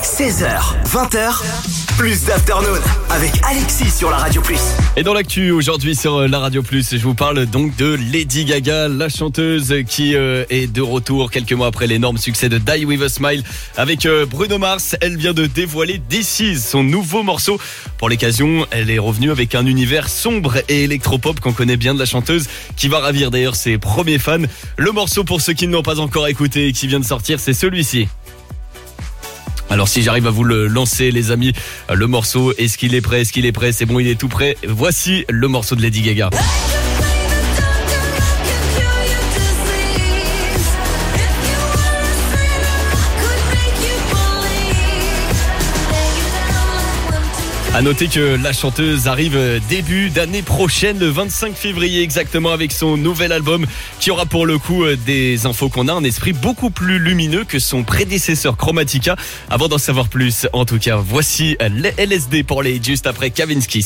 16h, 20h, plus d'Afternoon avec Alexis sur la Radio Plus. Et dans l'actu aujourd'hui sur la Radio Plus, je vous parle donc de Lady Gaga, la chanteuse qui est de retour quelques mois après l'énorme succès de Die With A Smile avec Bruno Mars. Elle vient de dévoiler This Is, son nouveau morceau. Pour l'occasion, elle est revenue avec un univers sombre et électropop qu'on connaît bien de la chanteuse, qui va ravir d'ailleurs ses premiers fans. Le morceau, pour ceux qui ne l'ont pas encore écouté et qui vient de sortir, c'est celui-ci. Alors si j'arrive à vous le lancer les amis, le morceau, est-ce qu'il est prêt, c'est bon, il est tout prêt. Voici le morceau de Lady Gaga. À noter que la chanteuse arrive début d'année prochaine, le 25 février exactement, avec son nouvel album qui aura pour le coup des infos qu'on a, un esprit beaucoup plus lumineux que son prédécesseur Chromatica. Avant d'en savoir plus, en tout cas, voici les LSD pour les juste après Kavinsky.